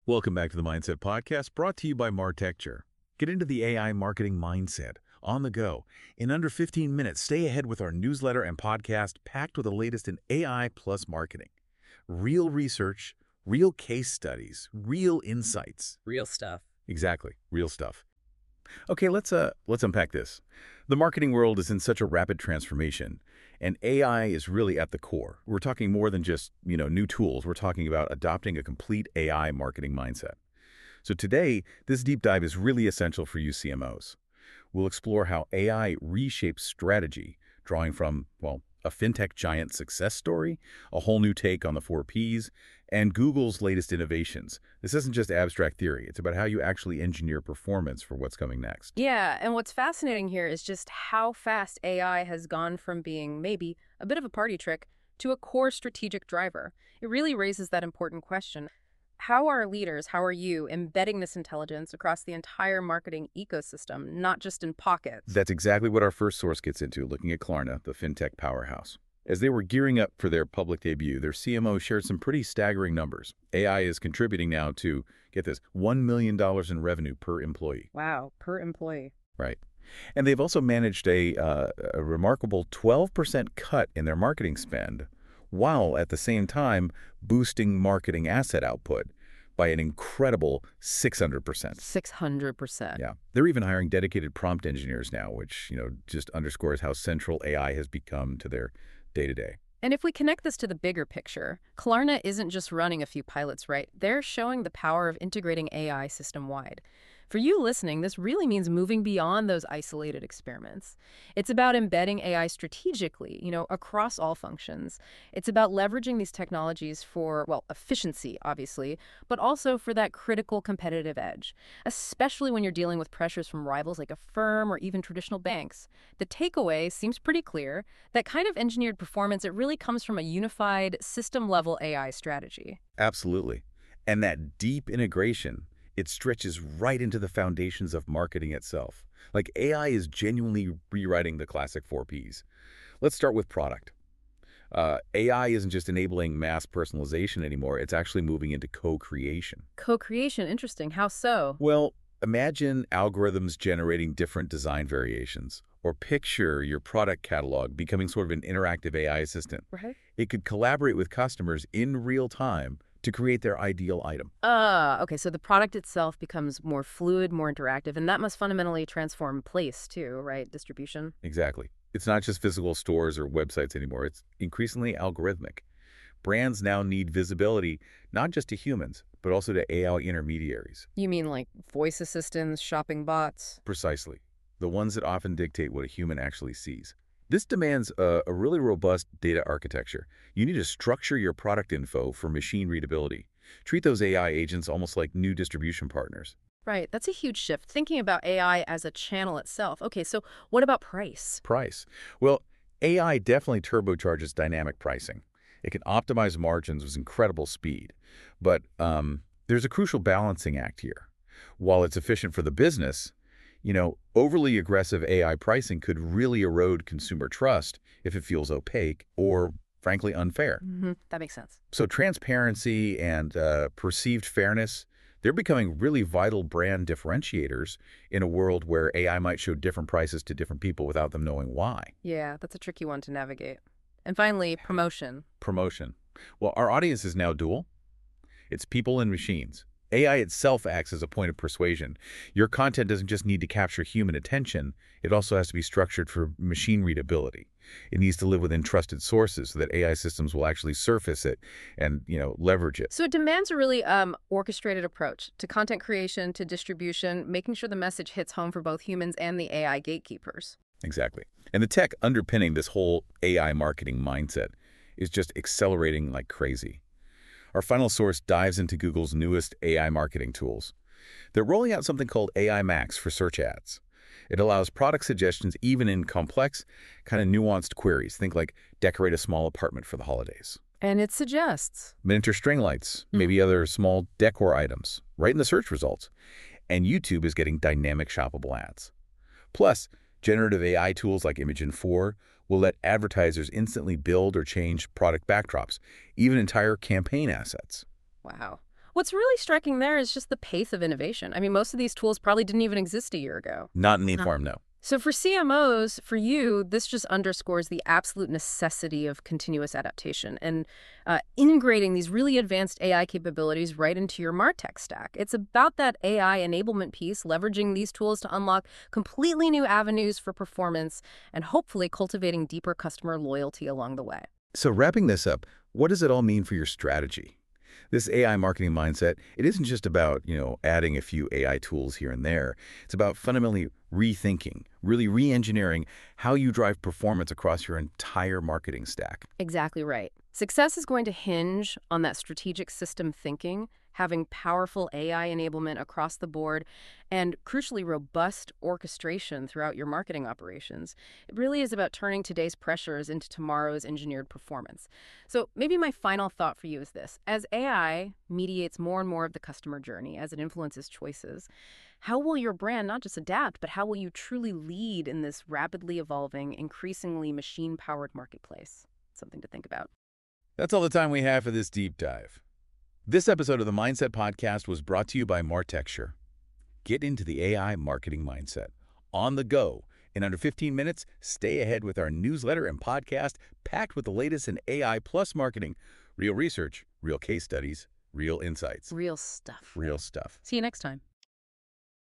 Welcome back to the Mindset Podcast, brought to you by Martecture. Get into the AI marketing mindset on the go. In under 15 minutes, stay ahead with our newsletter and podcast packed with the latest in AI plus marketing. Real research, real case studies, real insights. Real stuff. Exactly, real stuff. Okay, let's unpack this. The marketing world is in such a rapid transformation, and AI is really at the core. We're talking more than just, new tools. We're talking about adopting a complete AI marketing mindset. So today, this deep dive is really essential for you CMOs. We'll explore how AI reshapes strategy, drawing from, a fintech giant success story, a whole new take on the 4Ps, and Google's latest innovations. This isn't just abstract theory. It's about how you actually engineer performance for what's coming next. Yeah, and what's fascinating here is just how fast AI has gone from being maybe a bit of a party trick to a core strategic driver. It really raises that important question. How are leaders, how are you embedding this intelligence across the entire marketing ecosystem, not just in pockets? That's exactly what our first source gets into, looking at Klarna, the fintech powerhouse. As they were gearing up for their public debut, their CMO shared some pretty staggering numbers. AI is contributing now to, get this, $1 million in revenue per employee. Wow, per employee. Right. And they've also managed a remarkable 12% cut in their marketing spend, while at the same time boosting marketing asset output by an incredible 600%. 600%. Yeah. They're even hiring dedicated prompt engineers now, which, just underscores how central AI has become to their day-to-day. And if we connect this to the bigger picture, Klarna isn't just running a few pilots, right? They're showing the power of integrating AI system-wide. For you listening, this really means moving beyond those isolated experiments. It's about embedding AI strategically, across all functions. It's about leveraging these technologies for, efficiency, obviously, but also for that critical competitive edge, especially when you're dealing with pressures from rivals like a firm or even traditional banks. The takeaway seems pretty clear. That kind of engineered performance, it really comes from a unified system-level AI strategy. Absolutely. And that deep integration, it stretches right into the foundations of marketing itself. Like AI is genuinely rewriting the classic 4Ps. Let's start with product. AI isn't just enabling mass personalization anymore. It's actually moving into co-creation. Co-creation, interesting. How so? Well, imagine algorithms generating different design variations, or picture your product catalog becoming sort of an interactive AI assistant. Right. It could collaborate with customers in real time to create their ideal item. Okay, so the product itself becomes more fluid, more interactive, and that must fundamentally transform place too, right? Distribution. Exactly. It's not just physical stores or websites anymore. It's increasingly algorithmic. Brands now need visibility not just to humans, but also to AI intermediaries. You mean like voice assistants, shopping bots? Precisely. The ones that often dictate what a human actually sees. This demands a really robust data architecture. You need to structure your product info for machine readability. Treat those AI agents almost like new distribution partners. Right, that's a huge shift. Thinking about AI as a channel itself. Okay, so what about price? Price. Well, AI definitely turbocharges dynamic pricing. It can optimize margins with incredible speed. But there's a crucial balancing act here. While it's efficient for the business, overly aggressive AI pricing could really erode consumer trust if it feels opaque or, frankly, unfair. That makes sense. So transparency and perceived fairness, they're becoming really vital brand differentiators in a world where AI might show different prices to different people without them knowing why. Yeah, that's a tricky one to navigate. And finally, promotion. Promotion. Well, our audience is now dual. It's people and machines. AI itself acts as a point of persuasion. Your content doesn't just need to capture human attention. It also has to be structured for machine readability. It needs to live within trusted sources so that AI systems will actually surface it and, leverage it. So it demands a really orchestrated approach to content creation, to distribution, making sure the message hits home for both humans and the AI gatekeepers. Exactly. And the tech underpinning this whole AI marketing mindset is just accelerating like crazy. Our final source dives into Google's newest AI marketing tools. They're rolling out something called AI Max for search ads. It allows product suggestions even in complex, kind of nuanced queries. Think like decorate a small apartment for the holidays. And it suggests Miniature string lights, maybe other small decor items, right in the search results. And YouTube is getting dynamic shoppable ads. Plus, generative AI tools like Imagen 4 will let advertisers instantly build or change product backdrops, even entire campaign assets. Wow. What's really striking there is just the pace of innovation. I mean, most of these tools probably didn't even exist a year ago. Not in the form, no. So for CMOs, for you, this just underscores the absolute necessity of continuous adaptation and integrating these really advanced AI capabilities right into your MarTech stack. It's about that AI enablement piece, leveraging these tools to unlock completely new avenues for performance and hopefully cultivating deeper customer loyalty along the way. So wrapping this up, what does it all mean for your strategy? This AI marketing mindset, it isn't just about, adding a few AI tools here and there. It's about fundamentally rethinking, really re-engineering how you drive performance across your entire marketing stack. Exactly right. Success is going to hinge on that strategic system thinking, having powerful AI enablement across the board, and crucially robust orchestration throughout your marketing operations. It really is about turning today's pressures into tomorrow's engineered performance. So maybe my final thought for you is this. As AI mediates more and more of the customer journey, as it influences choices, how will your brand not just adapt, but how will you truly lead in this rapidly evolving, increasingly machine-powered marketplace? Something to think about. That's all the time we have for this deep dive. This episode of the Mindset Podcast was brought to you by Martexture. Get into the AI marketing mindset. On the go. In under 15 minutes, stay ahead with our newsletter and podcast packed with the latest in AI plus marketing. Real research, real case studies, real insights. Real stuff. Real stuff. See you next time.